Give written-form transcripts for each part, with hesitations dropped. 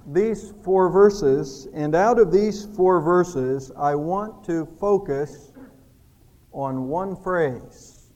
these 4 verses, and out of these 4 verses, I want to focus on one phrase.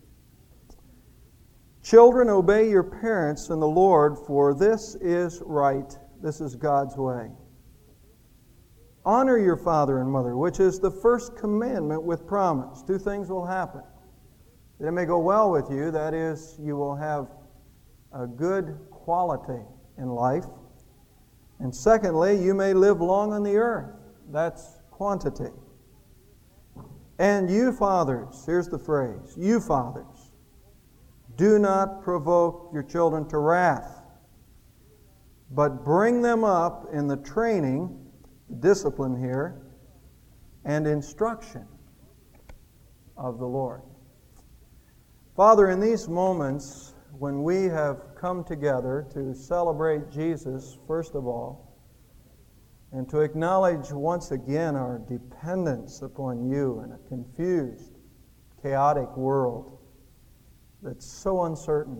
Children, obey your parents in the Lord, for this is right. This is God's way. Honor your father and mother, which is the first commandment with promise. 2 things will happen. It may go well with you, that is, you will have a good quality in life. And secondly, you may live long on the earth. That's quantity. And you fathers, here's the phrase, you fathers, do not provoke your children to wrath, but bring them up in the training, discipline here, and instruction of the Lord. Father, in these moments when we have come together to celebrate Jesus, first of all, and to acknowledge once again our dependence upon you in a confused, chaotic world that's so uncertain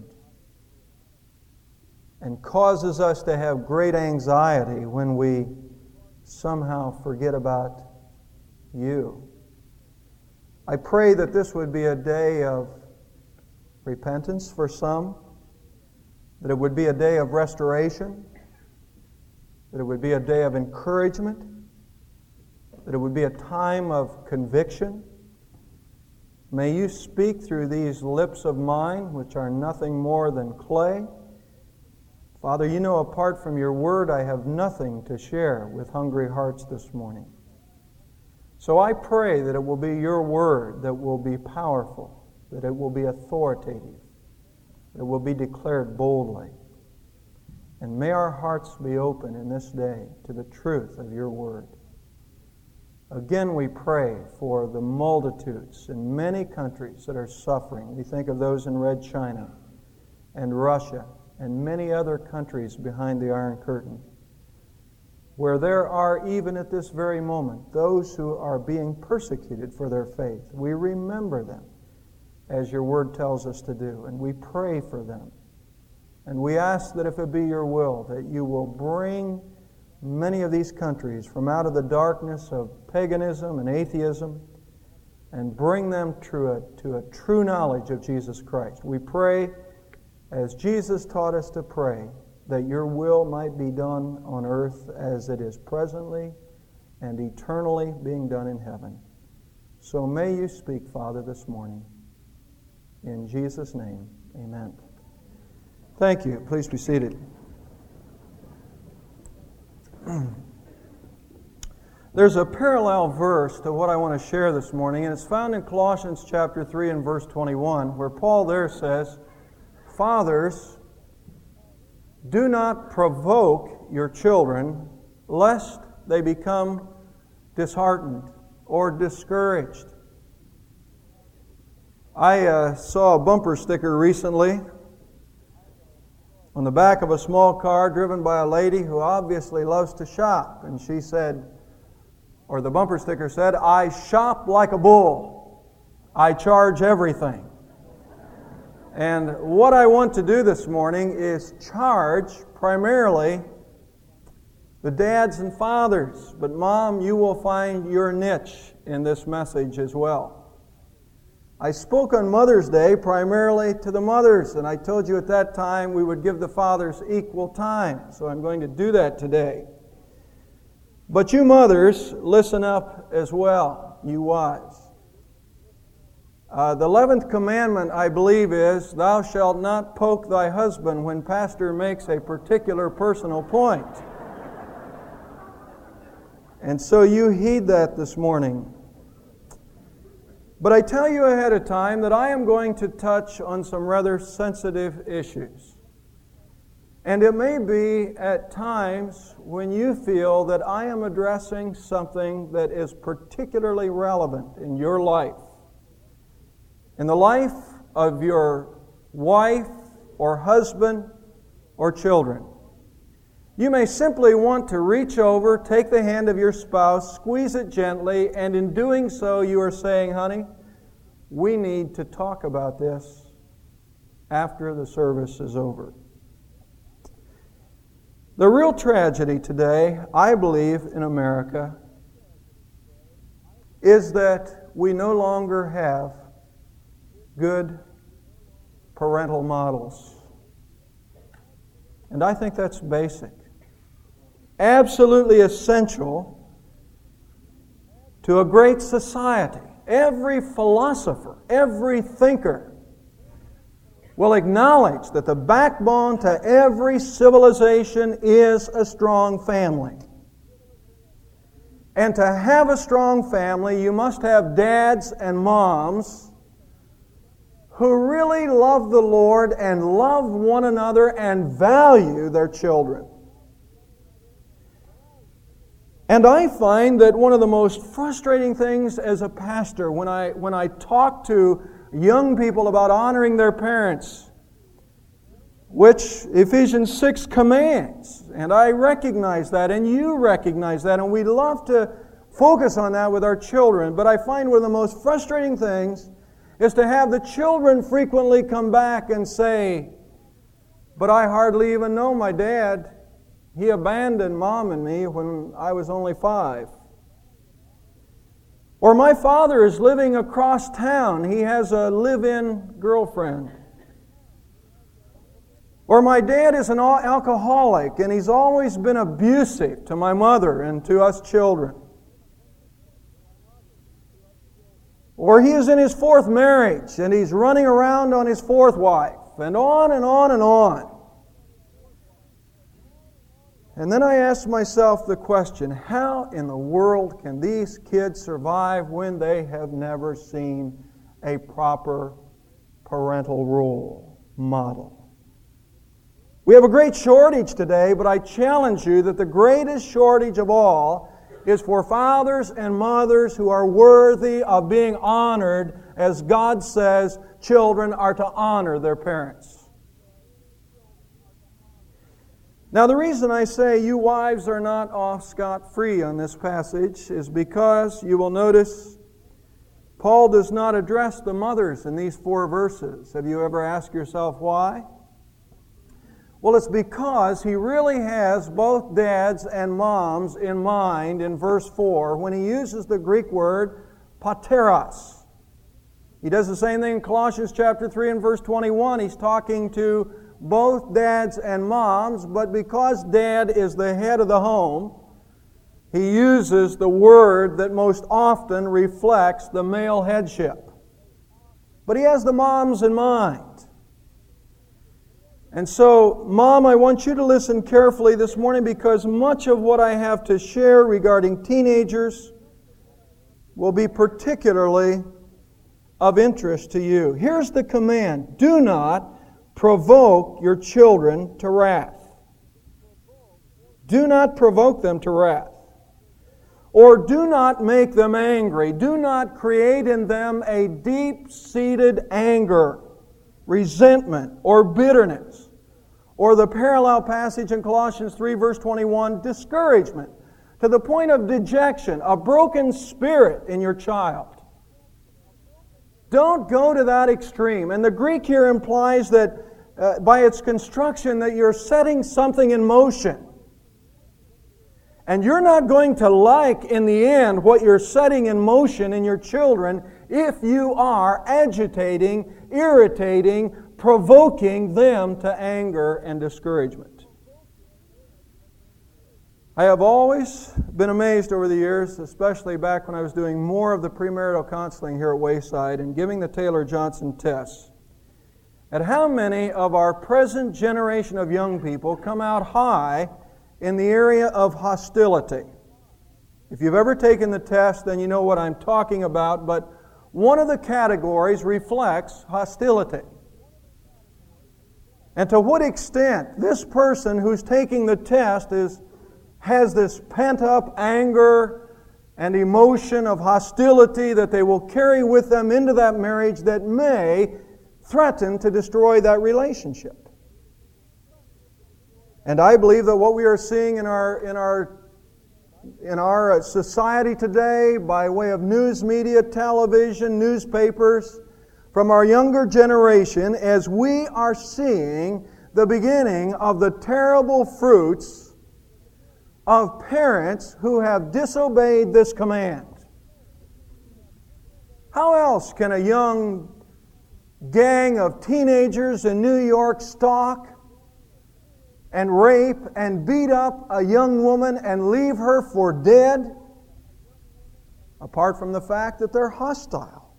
and causes us to have great anxiety when we somehow forget about you. I pray that this would be a day of repentance for some, that it would be a day of restoration, that it would be a day of encouragement, that it would be a time of conviction. May you speak through these lips of mine, which are nothing more than clay. Father, you know apart from your word, I have nothing to share with hungry hearts this morning. So I pray that it will be your word that will be powerful, that it will be authoritative, that it will be declared boldly. And may our hearts be open in this day to the truth of your word. Again, we pray for the multitudes in many countries that are suffering. We think of those in Red China and Russia and many other countries behind the Iron Curtain, where there are, even at this very moment, those who are being persecuted for their faith. We remember them, as your word tells us to do, and we pray for them. And we ask that if it be your will, that you will bring many of these countries from out of the darkness of paganism and atheism and bring them to a true knowledge of Jesus Christ. We pray, as Jesus taught us to pray, that your will might be done on earth as it is presently and eternally being done in heaven. So may you speak, Father, this morning. In Jesus' name, amen. Thank you. Please be seated. There's a parallel verse to what I want to share this morning, and it's found in Colossians chapter 3 and verse 21, where Paul there says, Fathers, do not provoke your children, lest they become disheartened or discouraged. I saw a bumper sticker recently on the back of a small car driven by a lady who obviously loves to shop. And she said, or the bumper sticker said, I shop like a bull. I charge everything. And what I want to do this morning is charge primarily the dads and fathers. But Mom, you will find your niche in this message as well. I spoke on Mother's Day primarily to the mothers, and I told you at that time we would give the fathers equal time. So I'm going to do that today. But you mothers, listen up as well, you wives. The 11th commandment, I believe, is, Thou shalt not poke thy husband when pastor makes a particular personal point. And so you heed that this morning. But I tell you ahead of time that I am going to touch on some rather sensitive issues. And it may be at times when you feel that I am addressing something that is particularly relevant in your life, in the life of your wife or husband or children. You may simply want to reach over, take the hand of your spouse, squeeze it gently, and in doing so you are saying, honey, we need to talk about this after the service is over. The real tragedy today, I believe, in America is that we no longer have good parental models. And I think that's basic. Absolutely essential to a great society. Every philosopher, every thinker will acknowledge that the backbone to every civilization is a strong family. And to have a strong family, you must have dads and moms who really love the Lord and love one another and value their children. And I find that one of the most frustrating things as a pastor when I talk to young people about honoring their parents, which Ephesians 6 commands, and I recognize that, and you recognize that, and we love to focus on that with our children, but I find one of the most frustrating things is to have the children frequently come back and say, "But I hardly even know my dad. He abandoned Mom and me when I was only 5. Or my father is living across town. He has a live-in girlfriend. Or my dad is an alcoholic and he's always been abusive to my mother and to us children. Or he is in his 4th marriage and he's running around on his 4th wife." And on and on and on. And then I ask myself the question, how in the world can these kids survive when they have never seen a proper parental role model? We have a great shortage today, but I challenge you that the greatest shortage of all is for fathers and mothers who are worthy of being honored, as God says children are to honor their parents. Now, the reason I say you wives are not off scot-free on this passage is because you will notice Paul does not address the mothers in these 4 verses. Have you ever asked yourself why? Well, it's because he really has both dads and moms in mind in verse 4 when he uses the Greek word pateros. He does the same thing in Colossians chapter 3 and verse 21. He's talking to both dads and moms, but because dad is the head of the home, he uses the word that most often reflects the male headship. But he has the moms in mind. And so, Mom, I want you to listen carefully this morning because much of what I have to share regarding teenagers will be particularly of interest to you. Here's the command: do not provoke your children to wrath. Do not provoke them to wrath. Or do not make them angry. Do not create in them a deep-seated anger, resentment, or bitterness. Or the parallel passage in Colossians 3 verse 21, discouragement, to the point of dejection, a broken spirit in your child. Don't go to that extreme. And the Greek here implies that by its construction that you're setting something in motion. And you're not going to like in the end what you're setting in motion in your children if you are agitating, irritating, provoking them to anger and discouragement. I have always been amazed over the years, especially back when I was doing more of the premarital counseling here at Wayside and giving the Taylor-Johnson tests, at how many of our present generation of young people come out high in the area of hostility. If you've ever taken the test, then you know what I'm talking about, but one of the categories reflects hostility. And to what extent this person who's taking the test has this pent-up anger and emotion of hostility that they will carry with them into that marriage that may threaten to destroy that relationship. And I believe that what we are seeing in our society today by way of news media, television, newspapers, from our younger generation, as we are seeing the beginning of the terrible fruits of parents who have disobeyed this command. How else can a young gang of teenagers in New York stalk and rape and beat up a young woman and leave her for dead, apart from the fact that they're hostile?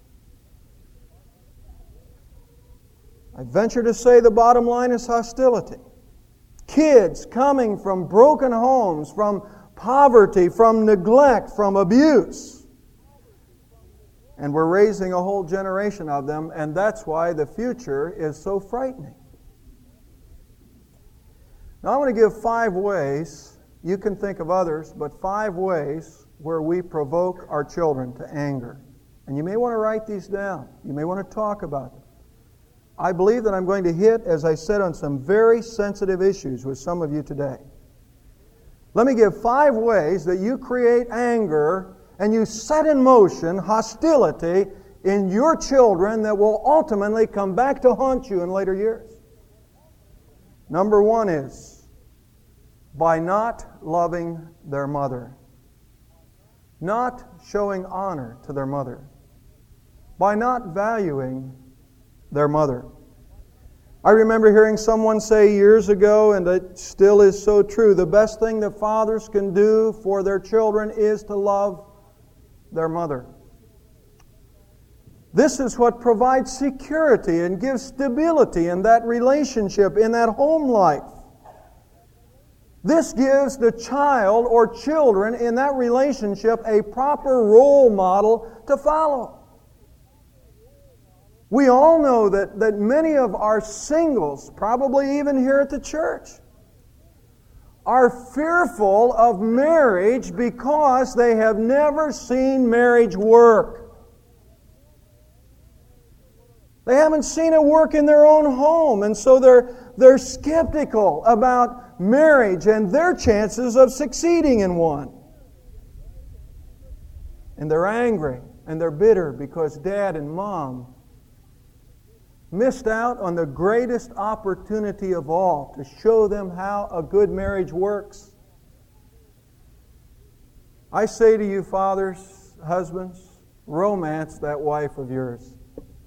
I venture to say the bottom line is hostility. Kids coming from broken homes, from poverty, from neglect, from abuse. And we're raising a whole generation of them, and that's why the future is so frightening. Now I want to give 5 ways, you can think of others, but 5 ways where we provoke our children to anger. And you may want to write these down. You may want to talk about them. I believe that I'm going to hit, as I said, on some very sensitive issues with some of you today. Let me give 5 ways that you create anger and you set in motion hostility in your children that will ultimately come back to haunt you in later years. Number 1 is by not loving their mother. Not showing honor to their mother. By not valuing their mother. I remember hearing someone say years ago, and it still is so true, the best thing that fathers can do for their children is to love their mother. This is what provides security and gives stability in that relationship, in that home life. This gives the child or children in that relationship a proper role model to follow. We all know that many of our singles, probably even here at the church, are fearful of marriage because they have never seen marriage work. They haven't seen it work in their own home, and so they're skeptical about marriage and their chances of succeeding in one. And they're angry and they're bitter because Dad and Mom missed out on the greatest opportunity of all to show them how a good marriage works. I say to you, fathers, husbands, romance that wife of yours.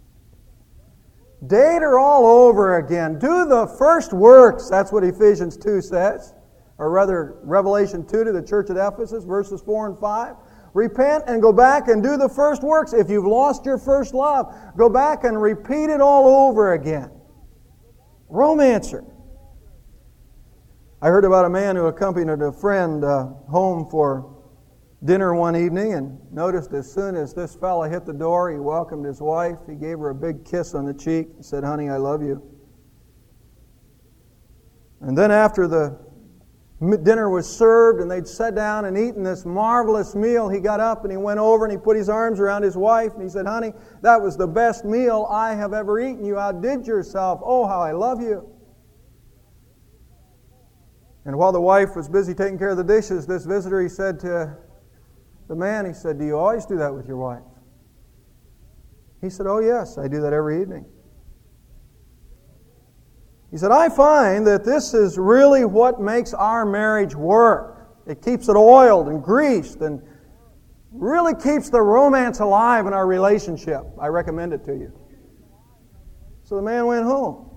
Date her all over again. Do the first works. That's what Ephesians 2 says. Or rather, Revelation 2 to the church at Ephesus, verses 4 and 5. Repent and go back and do the first works. If you've lost your first love, go back and repeat it all over again. Romancer. I heard about a man who accompanied a friend home for dinner one evening and noticed as soon as this fella hit the door, he welcomed his wife. He gave her a big kiss on the cheek and said, "Honey, I love you." And then after the dinner was served and they'd sat down and eaten this marvelous meal, he got up and he went over and he put his arms around his wife and he said, "Honey, that was the best meal I have ever eaten. You outdid yourself. Oh, how I love you." And while the wife was busy taking care of the dishes, this visitor, he said to the man, he said, "Do you always do that with your wife?" He said, "Oh yes, I do that every evening." He said, "I find that this is really what makes our marriage work. It keeps it oiled and greased and really keeps the romance alive in our relationship. I recommend it to you." So the man went home.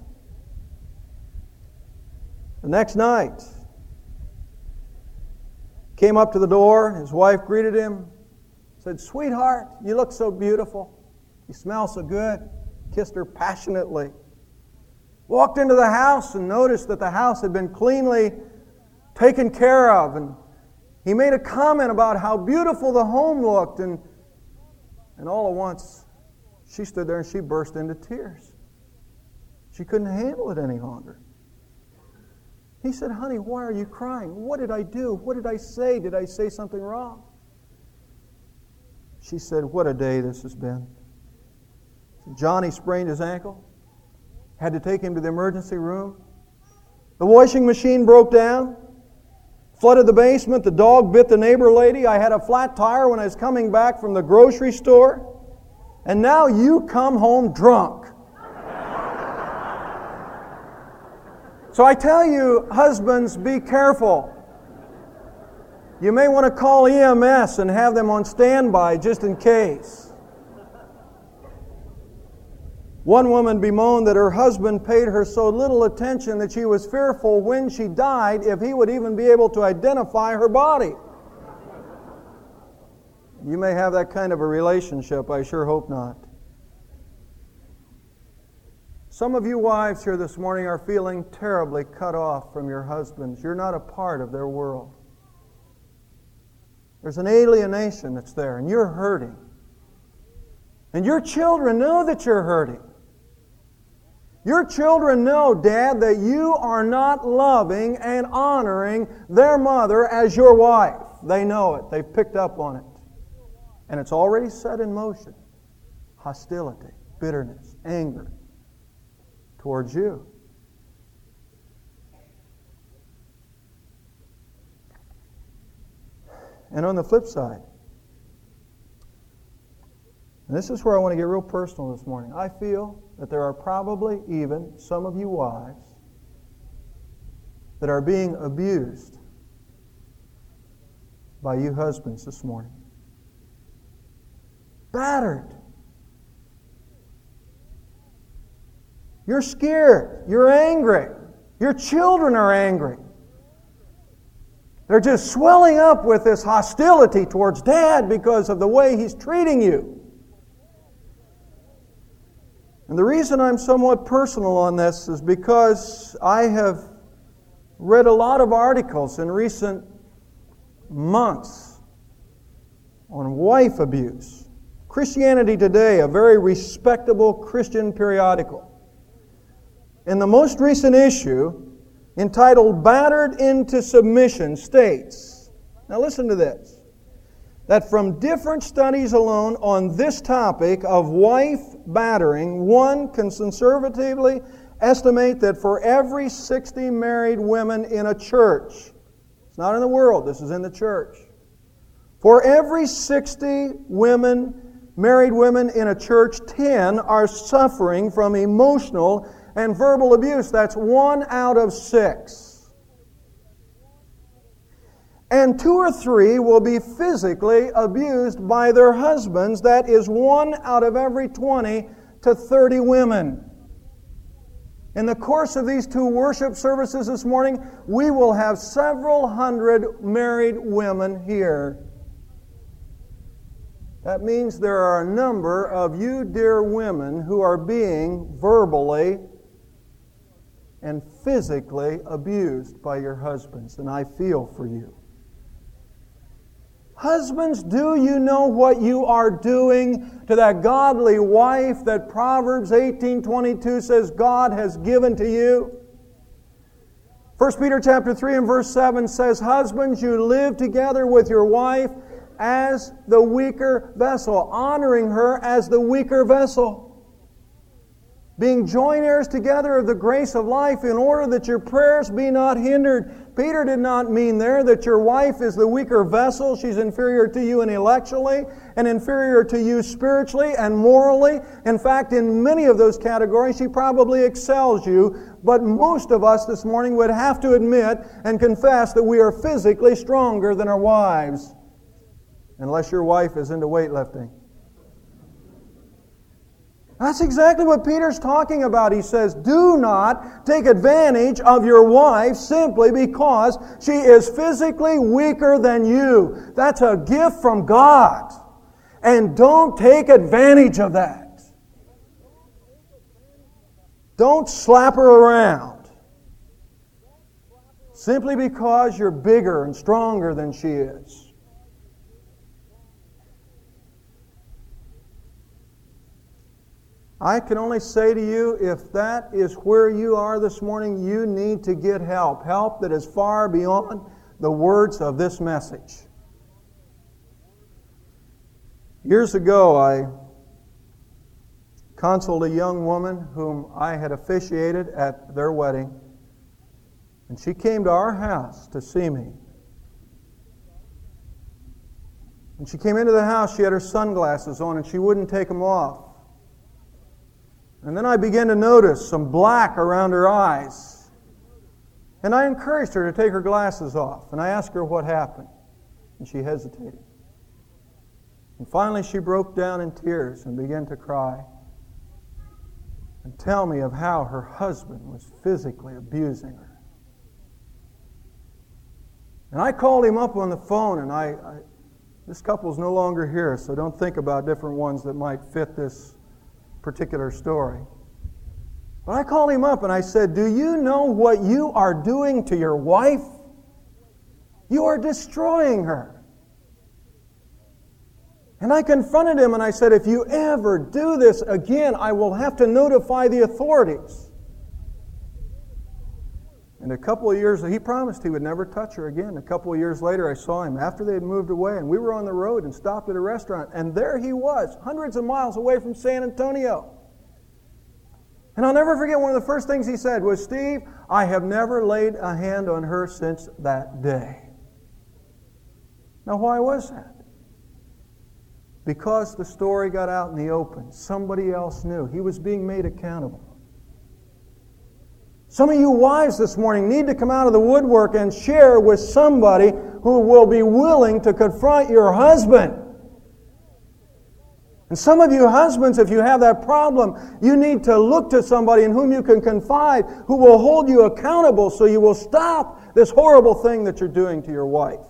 The next night, came up to the door, his wife greeted him, said, "Sweetheart, you look so beautiful. You smell so good." Kissed her passionately. Walked into the house and noticed that the house had been cleanly taken care of. And he made a comment about how beautiful the home looked. And all at once, she stood there and she burst into tears. She couldn't handle it any longer. He said, "Honey, why are you crying? What did I do? What did I say? Did I say something wrong?" She said, "What a day this has been." Johnny sprained his ankle. Had to take him to the emergency room. The washing machine broke down. Flooded the basement. The dog bit the neighbor lady. I had a flat tire when I was coming back from the grocery store. And now you come home drunk. So I tell you, husbands, be careful. You may want to call EMS and have them on standby just in case. One woman bemoaned that her husband paid her so little attention that she was fearful when she died if he would even be able to identify her body. You may have that kind of a relationship. I sure hope not. Some of you wives here this morning are feeling terribly cut off from your husbands. You're not a part of their world. There's an alienation that's there, and you're hurting. And your children know that you're hurting. Your children know, Dad, that you are not loving and honoring their mother as your wife. They know it. They've picked up on it. And it's already set in motion. Hostility, bitterness, anger towards you. And on the flip side, and this is where I want to get real personal this morning, I feel that there are probably even some of you wives that are being abused by you husbands this morning. Battered. You're scared. You're angry. Your children are angry. They're just swelling up with this hostility towards Dad because of the way he's treating you. And the reason I'm somewhat personal on this is because I have read a lot of articles in recent months on wife abuse. Christianity Today, a very respectable Christian periodical, in the most recent issue, entitled Battered into Submission, states, now listen to this, that from different studies alone on this topic of wife battering, one can conservatively estimate that for every 60 married women in a church, it's not in the world, this is in the church, for every 60 married women in a church, 10 are suffering from emotional and verbal abuse. That's 1 out of 6. And 2 or 3 will be physically abused by their husbands. That is 1 out of every 20 to 30 women. In the course of these 2 worship services this morning, we will have several hundred married women here. That means there are a number of you, dear women, who are being verbally and physically abused by your husbands, and I feel for you. Husbands, do you know what you are doing to that godly wife that Proverbs 18:22 says God has given to you? 1 Peter chapter 3 and verse 7 says, husbands, you live together with your wife as the weaker vessel, honoring her as the weaker vessel. Being joint heirs together of the grace of life in order that your prayers be not hindered. Peter did not mean there that your wife is the weaker vessel. She's inferior to you intellectually and inferior to you spiritually and morally. In fact, in many of those categories, she probably excels you. But most of us this morning would have to admit and confess that we are physically stronger than our wives. Unless your wife is into weightlifting. That's exactly what Peter's talking about. He says, do not take advantage of your wife simply because she is physically weaker than you. That's a gift from God. And don't take advantage of that. Don't slap her around simply because you're bigger and stronger than she is. I can only say to you, if that is where you are this morning, you need to get help. Help that is far beyond the words of this message. Years ago, I counseled a young woman whom I had officiated at their wedding. And she came to our house to see me. When she came into the house, she had her sunglasses on and she wouldn't take them off. And then I began to notice some black around her eyes. And I encouraged her to take her glasses off. And I asked her what happened. And she hesitated. And finally she broke down in tears and began to cry and tell me of how her husband was physically abusing her. And I called him up on the phone, and this couple's no longer here, so don't think about different ones that might fit this particular story. But I called him up and I said, "Do you know what you are doing to your wife? You are destroying her." And I confronted him and I said, "If you ever do this again, I will have to notify the authorities." And a couple of years, he promised he would never touch her again. A couple of years later, I saw him after they had moved away, and we were on the road and stopped at a restaurant, and there he was, hundreds of miles away from San Antonio. And I'll never forget, one of the first things he said was, "Steve, I have never laid a hand on her since that day." Now, why was that? Because the story got out in the open. Somebody else knew. He was being made accountable. Some of you wives this morning need to come out of the woodwork and share with somebody who will be willing to confront your husband. And some of you husbands, if you have that problem, you need to look to somebody in whom you can confide, who will hold you accountable so you will stop this horrible thing that you're doing to your wife.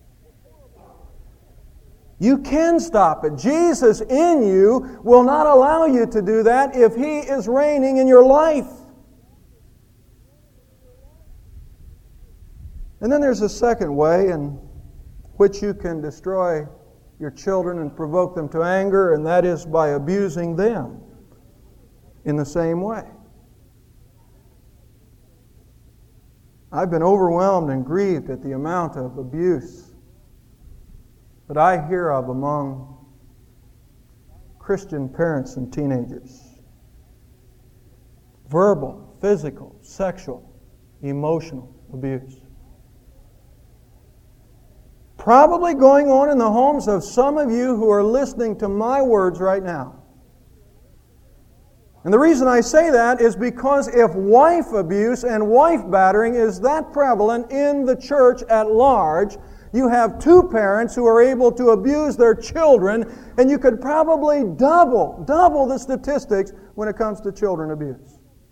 You can stop it. Jesus in you will not allow you to do that if He is reigning in your life. And then there's a second way in which you can destroy your children and provoke them to anger, and that is by abusing them in the same way. I've been overwhelmed and grieved at the amount of abuse that I hear of among Christian parents and teenagers. Verbal, physical, sexual, emotional abuse. Probably going on in the homes of some of you who are listening to my words right now. And the reason I say that is because if wife abuse and wife battering is that prevalent in the church at large, you have two parents who are able to abuse their children, and you could probably double the statistics when it comes to children abuse.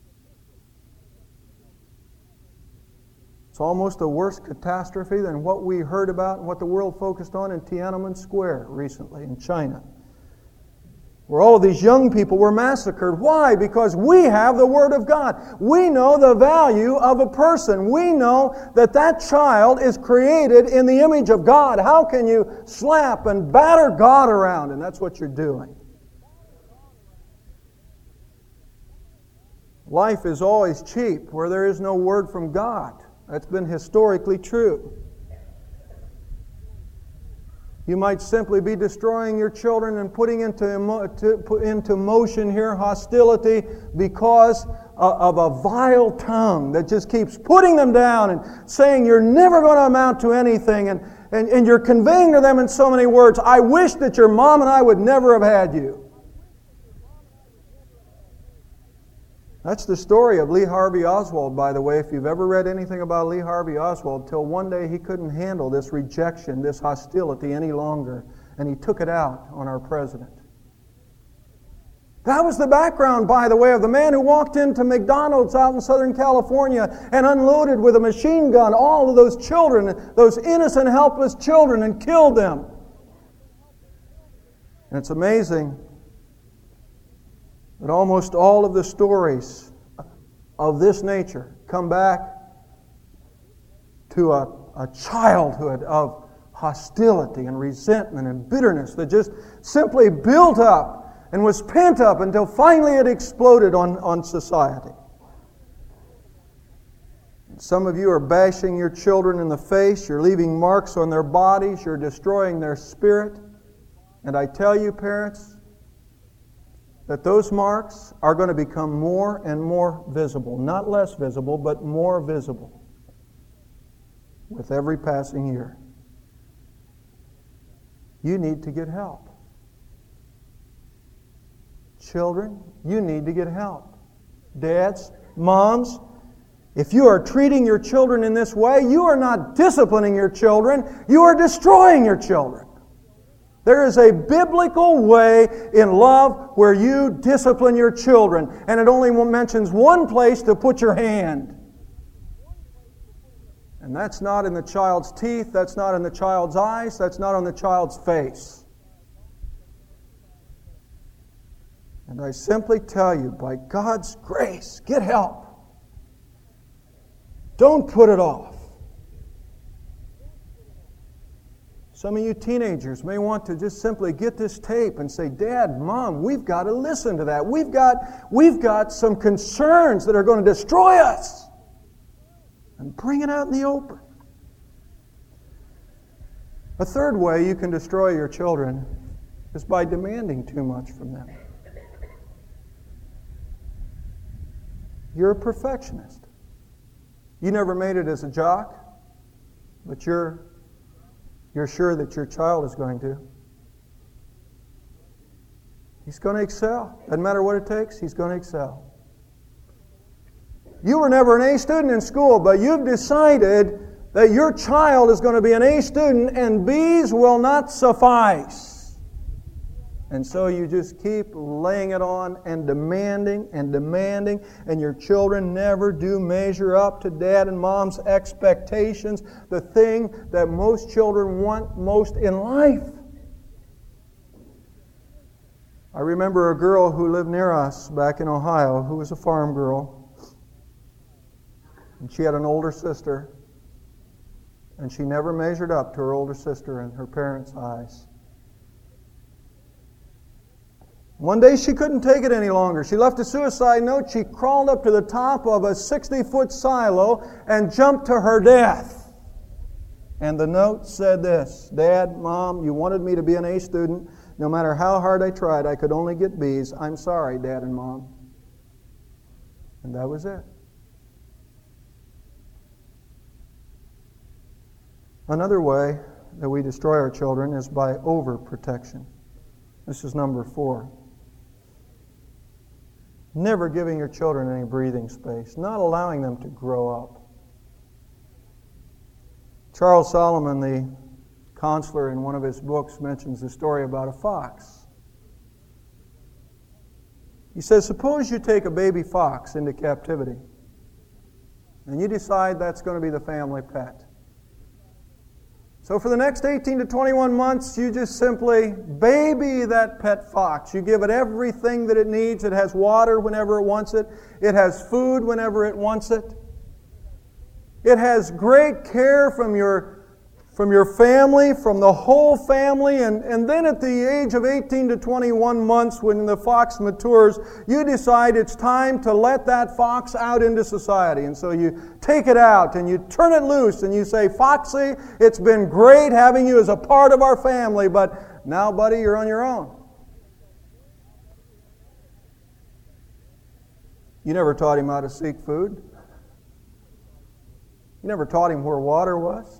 It's almost a worse catastrophe than what we heard about and what the world focused on in Tiananmen Square recently in China, where all of these young people were massacred. Why? Because we have the Word of God. We know the value of a person. We know that that child is created in the image of God. How can you slap and batter God around? And that's what you're doing. Life is always cheap where there is no word from God. That's been historically true. You might simply be destroying your children and putting into motion here hostility because of a vile tongue that just keeps putting them down and saying you're never going to amount to anything, and you're conveying to them in so many words, "I wish that your mom and I would never have had you." That's the story of Lee Harvey Oswald, by the way. If you've ever read anything about Lee Harvey Oswald, till one day he couldn't handle this rejection, this hostility any longer, and he took it out on our president. That was the background, by the way, of the man who walked into McDonald's out in Southern California and unloaded with a machine gun all of those children, those innocent, helpless children, and killed them. And it's amazing that almost all of the stories of this nature come back to a childhood of hostility and resentment and bitterness that just simply built up and was pent up until finally it exploded on society. Some of you are bashing your children in the face, you're leaving marks on their bodies, you're destroying their spirit. And I tell you, parents, that those marks are going to become more and more visible. Not less visible, but more visible with every passing year. You need to get help. Children, you need to get help. Dads, moms, If you are treating your children in this way, you are not disciplining your children, you are destroying your children. There is a biblical way in love where you discipline your children, and it only mentions one place to put your hand. And that's not in the child's teeth, that's not in the child's eyes, that's not on the child's face. And I simply tell you, by God's grace, get help. Don't put it off. Some of you teenagers may want to just simply get this tape and say, Dad, Mom, we've got to listen to that. We've got some concerns that are going to destroy us. And bring it out in the open. A third way you can destroy your children is by demanding too much from them. You're a perfectionist. You never made it as a jock, but you're sure that your child is going to. He's going to excel. Doesn't matter what it takes, he's going to excel. You were never an A student in school, but you've decided that your child is going to be an A student and B's will not suffice. And so you just keep laying it on and demanding, and your children never do measure up to Dad and Mom's expectations, the thing that most children want most in life. I remember a girl who lived near us back in Ohio who was a farm girl. And she had an older sister, and she never measured up to her older sister in her parents' eyes. One day she couldn't take it any longer. She left a suicide note. She crawled up to the top of a 60-foot silo and jumped to her death. And the note said this, Dad, Mom, you wanted me to be an A student. No matter how hard I tried, I could only get B's. I'm sorry, Dad and Mom. And that was it. Another way that we destroy our children is by overprotection. This is number 4. Never giving your children any breathing space, not allowing them to grow up. Charles Solomon, the counselor, in one of his books mentions the story about a fox. He says, suppose you take a baby fox into captivity and you decide that's going to be the family pet. So for the next 18 to 21 months, you just simply baby that pet fox. You give it everything that it needs. It has water whenever it wants it. It has food whenever it wants it. It has great care from your family, from the whole family. And then at the age of 18 to 21 months, when the fox matures, you decide it's time to let that fox out into society. And so you take it out and you turn it loose and you say, Foxy, it's been great having you as a part of our family, but now, buddy, you're on your own. You never taught him how to seek food. You never taught him where water was.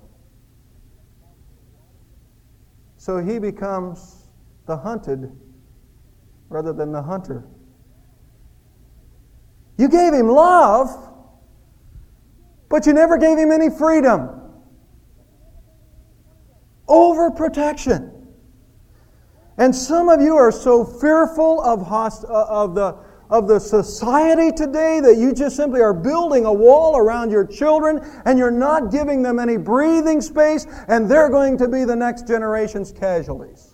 So he becomes the hunted rather than the hunter. You gave him love, but you never gave him any freedom. Overprotection. And some of you are so fearful of the society today that you just simply are building a wall around your children and you're not giving them any breathing space, and they're going to be the next generation's casualties.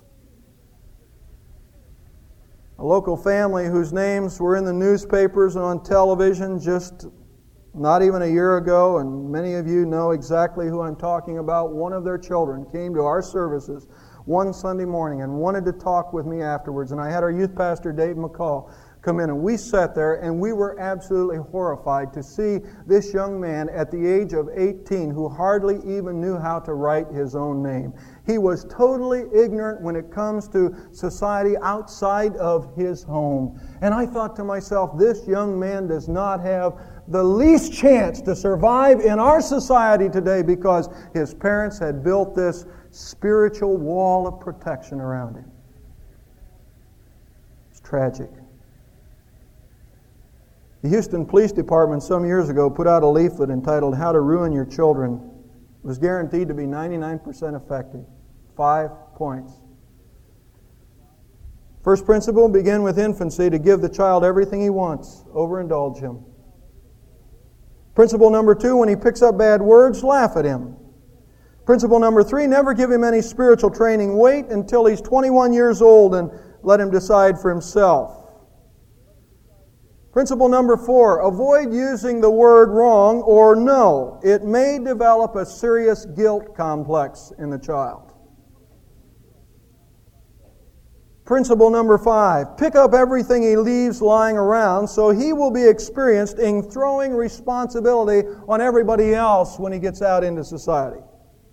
A local family whose names were in the newspapers and on television just not even a year ago, and many of you know exactly who I'm talking about. One of their children came to our services one Sunday morning and wanted to talk with me afterwards, and I had our youth pastor, Dave McCall, come in, and we sat there and we were absolutely horrified to see this young man at the age of 18 who hardly even knew how to write his own name. He was totally ignorant when it comes to society outside of his home. And I thought to myself, this young man does not have the least chance to survive in our society today because his parents had built this spiritual wall of protection around him. It's tragic. The Houston Police Department some years ago put out a leaflet entitled How to Ruin Your Children. It was guaranteed to be 99% effective. 5 points. First principle, begin with infancy to give the child everything he wants. Overindulge him. Principle number 2, when he picks up bad words, laugh at him. Principle number 3, never give him any spiritual training. Wait until he's 21 years old and let him decide for himself. Principle number 4, avoid using the word wrong or no. It may develop a serious guilt complex in the child. Principle number 5, pick up everything he leaves lying around so he will be experienced in throwing responsibility on everybody else when he gets out into society.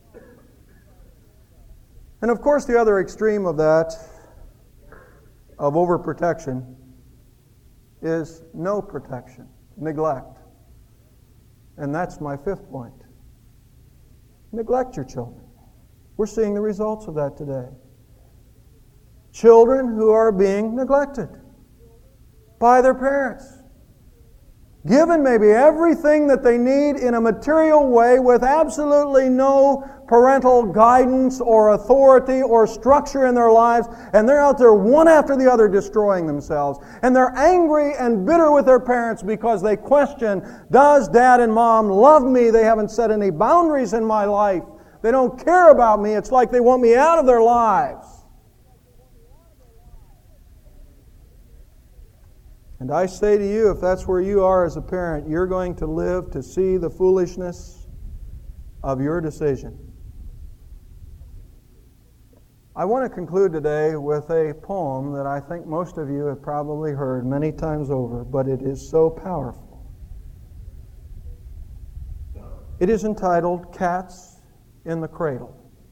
And of course, the other extreme of that, of overprotection, is no protection, neglect. And that's my 5th point. Neglect your children. We're seeing the results of that today. Children who are being neglected by their parents. Given maybe everything that they need in a material way with absolutely no parental guidance or authority or structure in their lives, and they're out there one after the other destroying themselves. And they're angry and bitter with their parents because they question, does Dad and Mom love me? They haven't set any boundaries in my life. They don't care about me. It's like they want me out of their lives. And I say to you, if that's where you are as a parent, you're going to live to see the foolishness of your decision. I want to conclude today with a poem that I think most of you have probably heard many times over, but it is so powerful. It is entitled, Cats in the Cradle.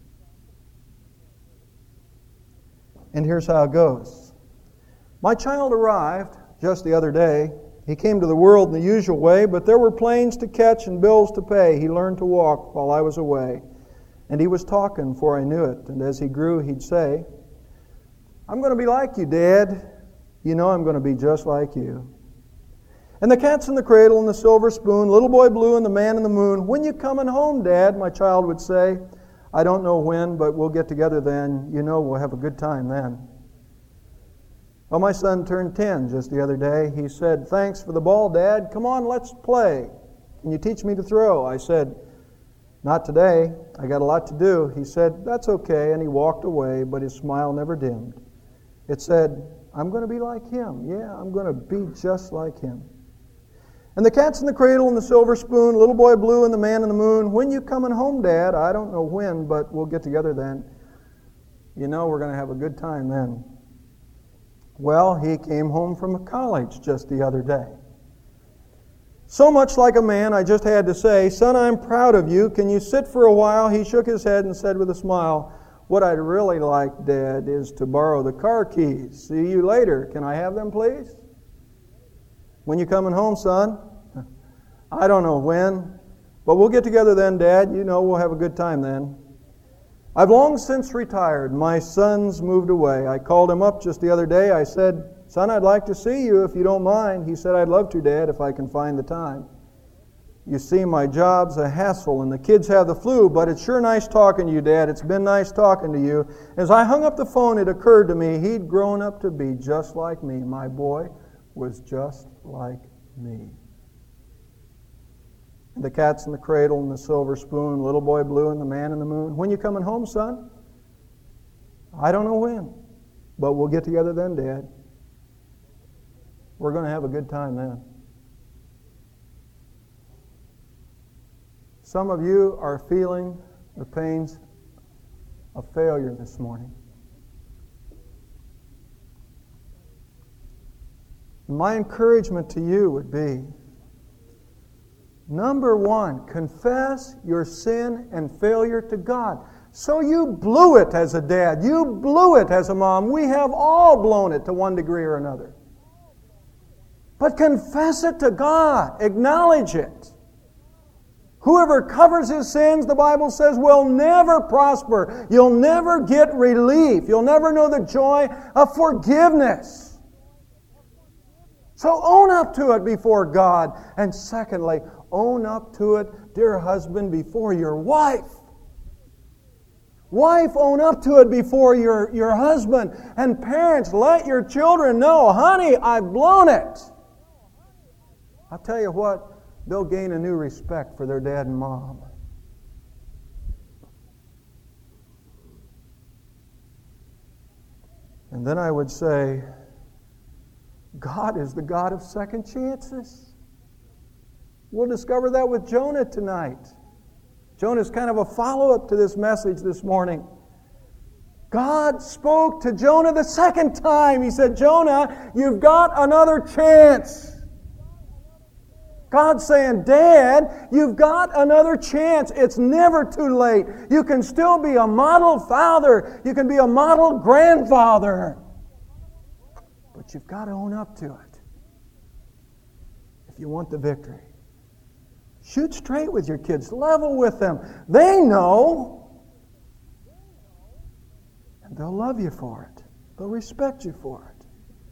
And here's how it goes. My child arrived just the other day. He came to the world in the usual way, but there were planes to catch and bills to pay. He learned to walk while I was away. And he was talking before I knew it. And as he grew, he'd say, I'm going to be like you, Dad. You know I'm going to be just like you. And the cat's in the cradle and the silver spoon, little boy blue and the man in the moon. When you coming home, Dad? My child would say. I don't know when, but we'll get together then. You know we'll have a good time then. Well, my son turned 10 just the other day. He said, thanks for the ball, Dad. Come on, let's play. Can you teach me to throw? I said, not today. I got a lot to do. He said, that's okay, and he walked away, but his smile never dimmed. It said, I'm going to be like him. Yeah, I'm going to be just like him. And the cat's in the cradle and the silver spoon, little boy blue and the man in the moon. When you coming home, Dad? I don't know when, but we'll get together then. You know we're going to have a good time then. Well, he came home from college just the other day. So much like a man, I just had to say, son, I'm proud of you. Can you sit for a while? He shook his head and said with a smile, what I'd really like, Dad, is to borrow the car keys. See you later. Can I have them, please? When you coming home, son? I don't know when, but we'll get together then, Dad. You know we'll have a good time then. I've long since retired. My son's moved away. I called him up just the other day. I said, son, I'd like to see you if you don't mind. He said, I'd love to, Dad, if I can find the time. You see, my job's a hassle and the kids have the flu, but it's sure nice talking to you, Dad. It's been nice talking to you. As I hung up the phone, it occurred to me he'd grown up to be just like me. My boy was just like me. The cat's in the cradle and the silver spoon, little boy blue and the man in the moon. When you coming home, son? I don't know when, but we'll get together then, Dad. We're going to have a good time then. Some of you are feeling the pains of failure this morning. My encouragement to you would be, number one, confess your sin and failure to God. So you blew it as a dad. You blew it as a mom. We have all blown it to one degree or another. But confess it to God. Acknowledge it. Whoever covers his sins, the Bible says, will never prosper. You'll never get relief. You'll never know the joy of forgiveness. So own up to it before God. And secondly, own up to it, dear husband, before your wife. Wife, own up to it before your husband. And parents, let your children know, honey, I've blown it. I'll tell you what, they'll gain a new respect for their dad and mom. And then I would say, God is the God of second chances. We'll discover that with Jonah tonight. Jonah's kind of a follow-up to this message this morning. God spoke to Jonah the second time. He said, Jonah, you've got another chance. God's saying, Dad, you've got another chance. It's never too late. You can still be a model father. You can be a model grandfather. But you've got to own up to it if you want the victory. Shoot straight with your kids. Level with them. They know. And they'll love you for it. They'll respect you for it.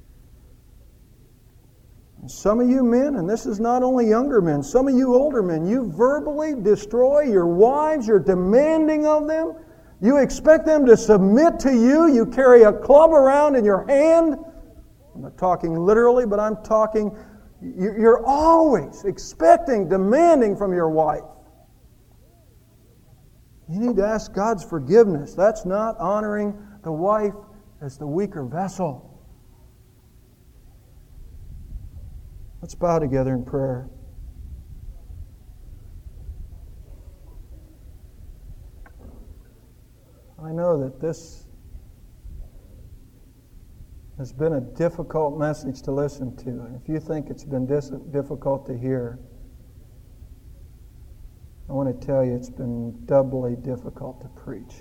And some of you men, and this is not only younger men, some of you older men, you verbally destroy your wives. You're demanding of them. You expect them to submit to you. You carry a club around in your hand. I'm not talking literally, but I'm talking... You're always expecting, demanding from your wife. You need to ask God's forgiveness. That's not honoring the wife as the weaker vessel. Let's bow together in prayer. I know that this has been a difficult message to listen to. And if you think it's been difficult to hear, I want to tell you it's been doubly difficult to preach.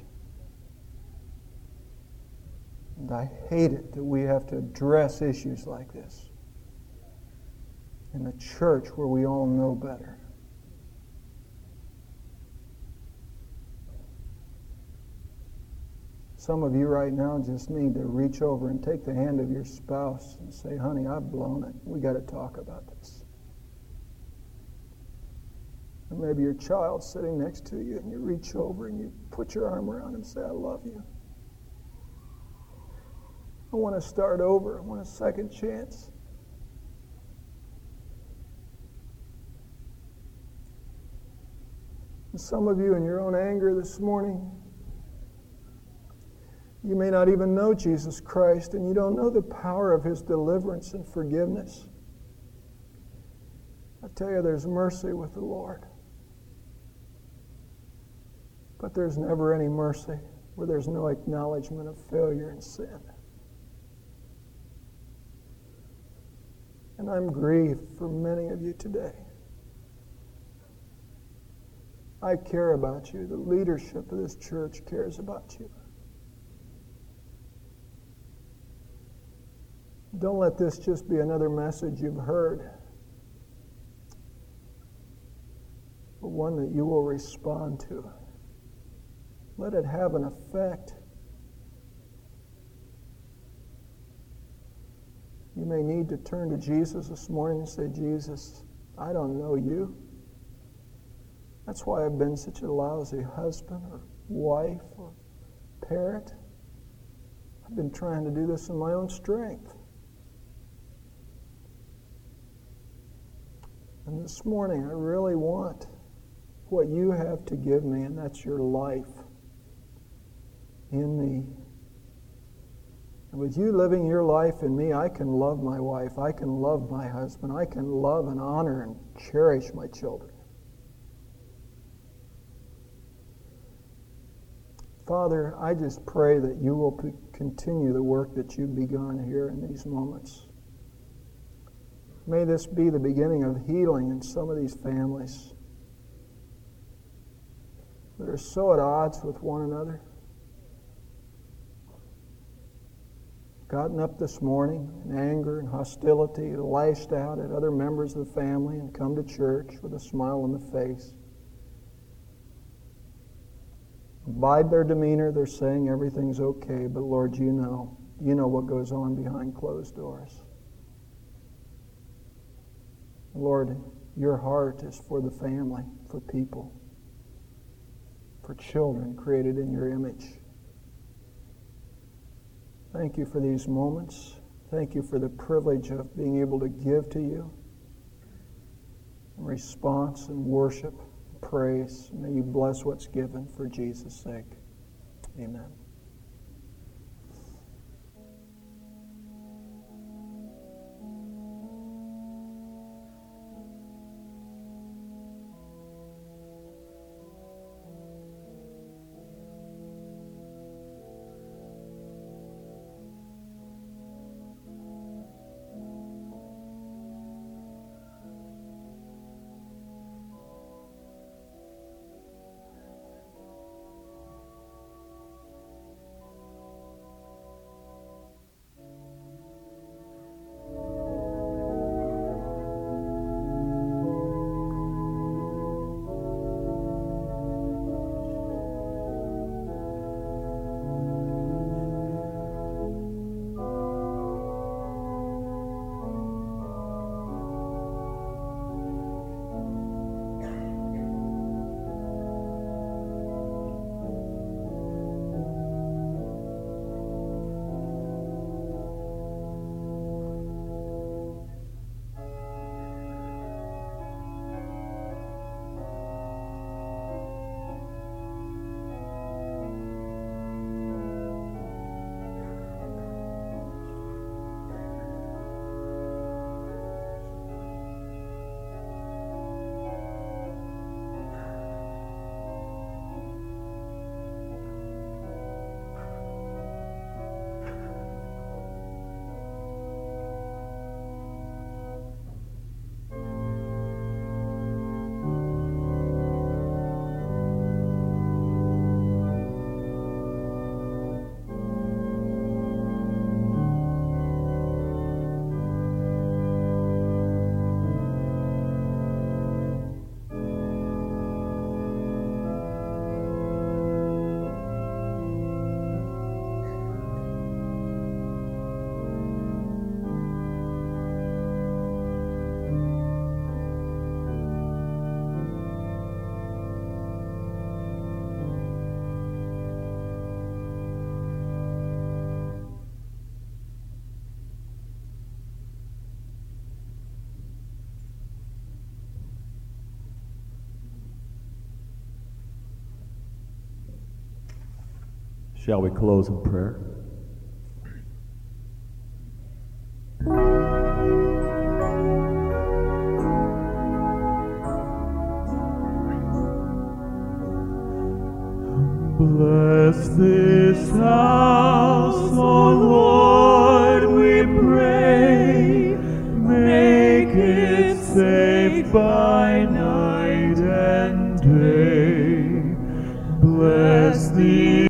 And I hate it that we have to address issues like this in a church where we all know better. Some of you right now just need to reach over and take the hand of your spouse and say, honey, I've blown it. We got to talk about this. And maybe your child's sitting next to you and you reach over and you put your arm around him and say, I love you. I want to start over. I want a second chance. And some of you in your own anger this morning, you may not even know Jesus Christ, and you don't know the power of His deliverance and forgiveness. I tell you, there's mercy with the Lord. But there's never any mercy where there's no acknowledgement of failure and sin. And I'm grieved for many of you today. I care about you. The leadership of this church cares about you. Don't let this just be another message you've heard, but one that you will respond to. Let it have an effect. You may need to turn to Jesus this morning and say, Jesus, I don't know you. That's why I've been such a lousy husband or wife or parent. I've been trying to do this in my own strength. And this morning, I really want what you have to give me, and that's your life in me. And with you living your life in me, I can love my wife, I can love my husband, I can love and honor and cherish my children. Father, I just pray that you will continue the work that you've begun here in these moments. May this be the beginning of healing in some of these families that are so at odds with one another. Gotten up this morning in anger and hostility, lashed out at other members of the family and come to church with a smile on the face. By their demeanor, they're saying everything's okay, but Lord, you know what goes on behind closed doors. Lord, your heart is for the family, for people, for children created in your image. Thank you for these moments. Thank you for the privilege of being able to give to you in response and worship, praise. May you bless what's given for Jesus' sake. Amen. Shall we close in prayer? Bless this house, O Lord, we pray. Make it safe by night and day. Bless the